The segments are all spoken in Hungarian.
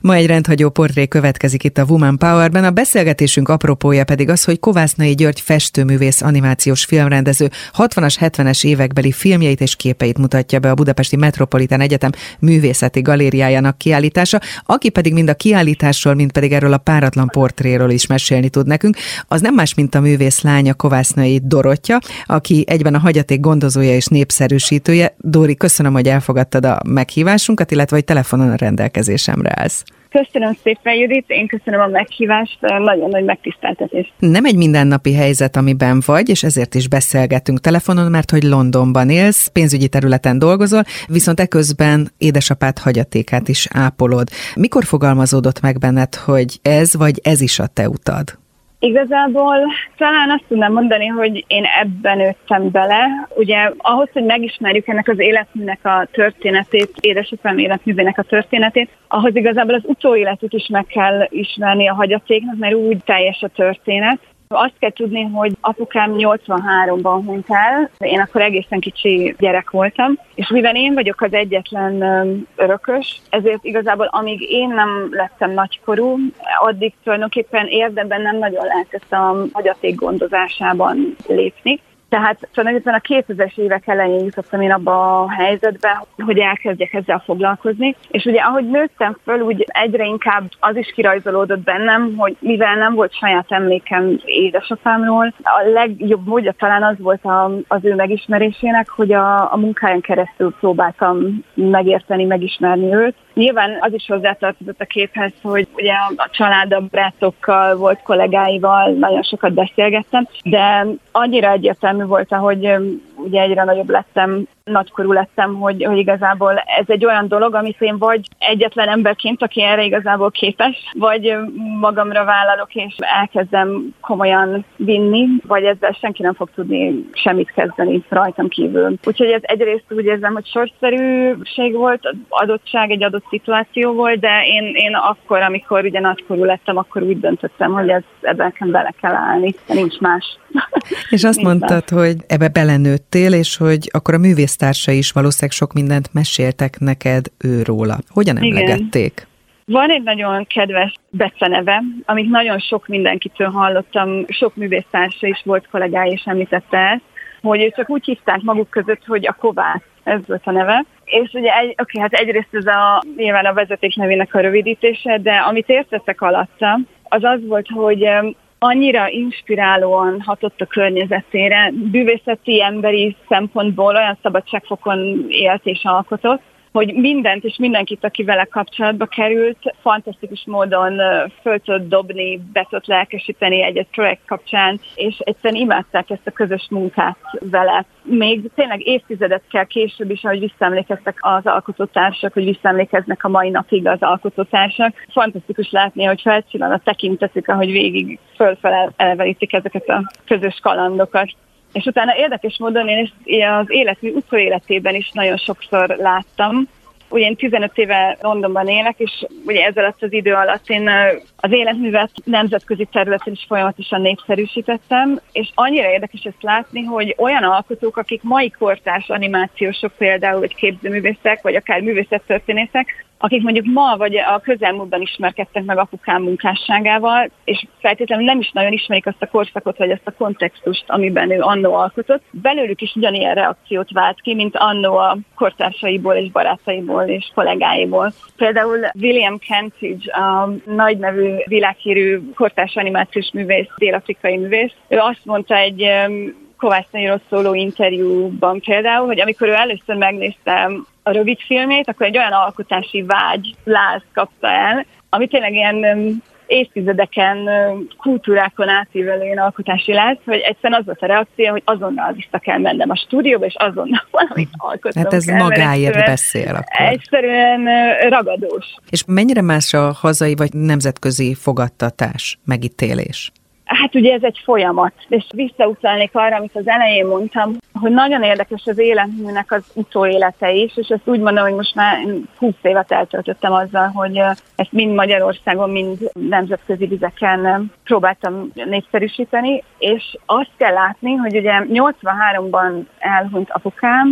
Ma egy rendhagyó portré következik itt a Woman Powerben, a beszélgetésünk apropója pedig az, hogy Kovásznai György festőművész, animációs filmrendező 60-as, 70-es évekbeli filmjeit és képeit mutatja be a Budapesti Metropolitán Egyetem művészeti galériájának kiállítása, aki pedig mind a kiállításról, mind pedig erről a páratlan portréről is mesélni tud nekünk. Az nem más, mint a művész lánya, Kovásznai Dorottya, aki egyben a hagyaték gondozója és népszerűsítője. Dóri, köszönöm, hogy elfogadtad a meghívásunkat, illetve hogy telefonon a rendelkezésemre állsz. Köszönöm szépen, Judit, én köszönöm a meghívást, nagyon nagy megtiszteltetés. Nem egy mindennapi helyzet, amiben vagy, és ezért is beszélgetünk telefonon, mert hogy Londonban élsz, pénzügyi területen dolgozol, viszont eközben édesapád hagyatékát is ápolod. Mikor fogalmazódott meg benned, hogy ez vagy ez is a te utad? Igazából talán azt tudnám mondani, hogy én ebben nőttem bele. Ugye ahhoz, hogy megismerjük ennek az életműnek a történetét, édesapám életművének a történetét, ahhoz igazából az utóéletét is meg kell ismerni a hagyatéknak, mert úgy teljes a történet. Azt kell tudni, hogy apukám 83-ban hunyt el, én akkor egészen kicsi gyerek voltam, és mivel én vagyok az egyetlen örökös, ezért igazából amíg én nem lettem nagykorú, addig tulajdonképpen érdemben nem nagyon lehetett a hagyaték gondozásában lépni. Tehát tulajdonképpen a 2000-es évek elején jutottam én abba a helyzetbe, hogy elkezdjek ezzel foglalkozni. És ugye ahogy nőttem föl, úgy egyre inkább az is kirajzolódott bennem, hogy mivel nem volt saját emlékem édesapámról, a legjobb módja talán az volt az ő megismerésének, hogy a munkáján keresztül próbáltam megérteni, megismerni őt. Nyilván az is hozzátartozott a képhez, hogy ugye a család, barátokkal, volt kollégáival nagyon sokat beszélgettem, de annyira egyértelmű volt, ahogy ugye egyre nagyobb lettem, nagykorú lettem, hogy igazából ez egy olyan dolog, amit én vagy egyetlen emberként, aki erre igazából képes, vagy magamra vállalok, és elkezdem komolyan vinni, vagy ezzel senki nem fog tudni semmit kezdeni rajtam kívül. Úgyhogy ez egyrészt úgy érzem, hogy sorszerűség volt, adottság, egy adott szituáció volt, de én akkor, amikor ugye nagykorú lettem, akkor úgy döntöttem, hogy ebben bele kell állni, de nincs más. És azt mondtad, hogy ebbe belenőttél, és hogy akkor a művésztársai is valószínűleg sok mindent meséltek neked őróla. Hogyan emlegették? Van egy nagyon kedves beceneve, amit nagyon sok mindenkitől hallottam, sok művésztársa is volt, kollégái is említette ezt, hogy ők csak úgy hívták maguk között, hogy a Kovász, ez volt a neve. És ugye hát egyrészt ez nyilván a vezeték nevének a rövidítése, de amit értettek alatta, az volt, hogy annyira inspirálóan hatott a környezetére, művészeti, emberi szempontból olyan szabadságfokon élt és alkotott, hogy mindent és mindenkit, aki vele kapcsolatba került, fantasztikus módon föl tudott dobni, be tudott lelkesíteni egy projekt kapcsán, és egyszerűen imádták ezt a közös munkát vele. Még tényleg évtizedekkel később is, ahogy visszaemlékeztek az alkotótársak, hogy visszaemlékeznek a mai napig az alkotótársak. Fantasztikus látni, hogy felcsillan a tekintetük, ahogy végig fölfele elverítik ezeket a közös kalandokat. És utána érdekes módon én az életmű utóéletében is nagyon sokszor láttam. Ugye én 15 éve Londonban élek, és ugye ez alatt az idő alatt én az életművet nemzetközi területen is folyamatosan népszerűsítettem, és annyira érdekes ezt látni, hogy olyan alkotók, akik mai kortárs animációsok például, vagy képzőművészek, vagy akár művészettörténészek, akik mondjuk ma vagy a közelmúltban ismerkedtek meg apukám munkásságával, és feltétlenül nem is nagyon ismerik azt a korszakot, vagy azt a kontextust, amiben ő annó alkotott. Belőlük is ugyanilyen reakciót vált ki, mint annó a kortársaiból és barátaiból és kollégáiból. Például William Kentridge, a nagy nevű világhírű kortárs animációs művész, dél-afrikai művész, ő azt mondta egy Kovásznairól szóló interjúban például, hogy amikor ő először megnézte a rövid filmét, akkor egy olyan alkotási láz kapta el, ami tényleg ilyen évtizedeken, kultúrákon átívelő alkotási láz, hogy egyszerűen az volt a reakció, hogy azonnal vissza kell mennem a stúdióba, és azonnal valamit alkotnom Hát ez kell, magáért beszél akkor. Egyszerűen ragadós. És mennyire más a hazai vagy nemzetközi fogadtatás, megítélés? Hát ugye ez egy folyamat, és visszautalnék arra, amit az elején mondtam, hogy nagyon érdekes az életműnek az utóélete is, és ezt úgy mondom, hogy most már 20 évet eltöltöttem azzal, hogy ezt mind Magyarországon, mind nemzetközi vizeken próbáltam népszerűsíteni, és azt kell látni, hogy ugye 83-ban elhunyt apukám,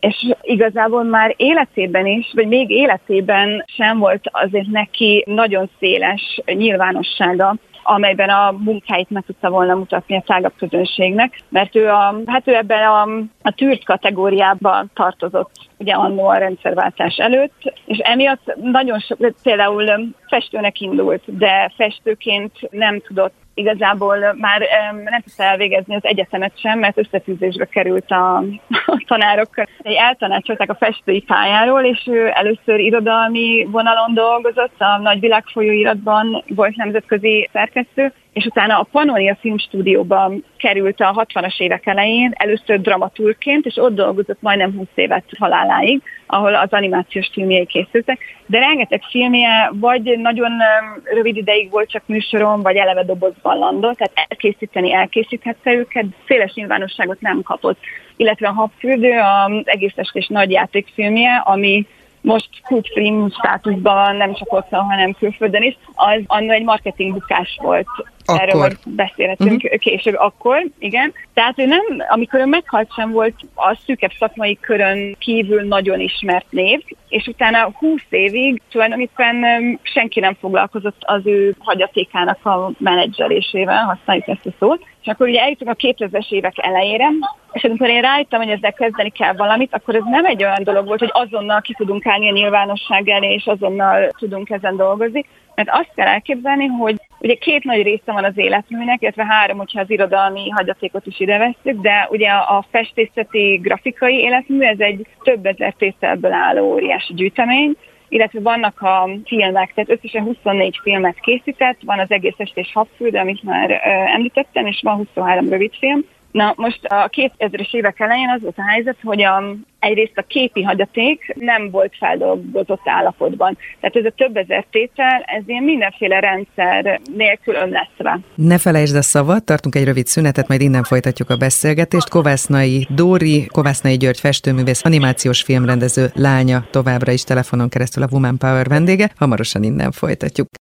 és igazából már életében is, vagy még életében sem volt azért neki nagyon széles nyilvánossága, amelyben a munkáit meg tudta volna mutatni a tágabb közönségnek, mert ő ebben a tűrt kategóriában tartozott ugye annó a rendszerváltás előtt, és emiatt nagyon sok, például festőnek indult, de festőként nem tudott igazából már nem tudta elvégezni az egyetemet sem, mert összefűzésbe került a tanárokkal. Eltanácsolták a festői pályáról, és ő először irodalmi vonalon dolgozott, a Nagy Világ folyóiratban volt nemzetközi szerkesztő, és utána a Pannonia Filmstúdióban került a 60-as évek elején, először dramaturgként, és ott dolgozott majdnem 20 évet haláláig, ahol az animációs filmjei készültek, de rengeteg filmje vagy nagyon rövid ideig volt csak műsoron, vagy eleve dobozban landolt, tehát elkészíthette őket, széles nyilvánosságot nem kapott. Illetve a Habfürdő az egész estés nagy játékfilmje, ami most kultfilm státuszban nem csak otthon, hanem külföldön is, az annak egy marketing bukás volt. Akkor. Erről majd beszélhetünk később, akkor, igen. Tehát ő nem, amikor ő meghalt, sem volt a szűkebb szakmai körön kívül nagyon ismert név, és utána 20 évig tulajdonképpen senki nem foglalkozott az ő hagyatékának a menedzselésével, használjuk ezt a szót. És akkor ugye eljutunk a 2000-es évek elejére, és amikor én rájöttem, hogy ezzel kezdeni kell valamit, akkor ez nem egy olyan dolog volt, hogy azonnal ki tudunk állni a nyilvánosság elé, és azonnal tudunk ezen dolgozni, mert azt kell elképzelni, hogy ugye 2 nagy része van az életműnek, illetve 3, hogyha az irodalmi hagyatékot is ide vesszük, de ugye a festészeti grafikai életmű, ez egy több ezer tételből álló óriási gyűjtemény, illetve vannak a filmek, tehát összesen 24 filmet készített, van az egész estés Habfürdő, amit már említettem, és van 23 rövidfilm. Na most a 2000-es évek elején az volt a helyzet, hogy egyrészt a képi hagyaték nem volt feldolgozott állapotban. Tehát ez a több ezer tétel, ez ilyen mindenféle rendszer nélkül ömlesztve. Ne felejtsd a szavat, tartunk egy rövid szünetet, majd innen folytatjuk a beszélgetést. Kovásznai Dóri, Kovásznai György festőművész, animációs filmrendező lánya továbbra is telefonon keresztül a Woman Power vendége. Hamarosan innen folytatjuk.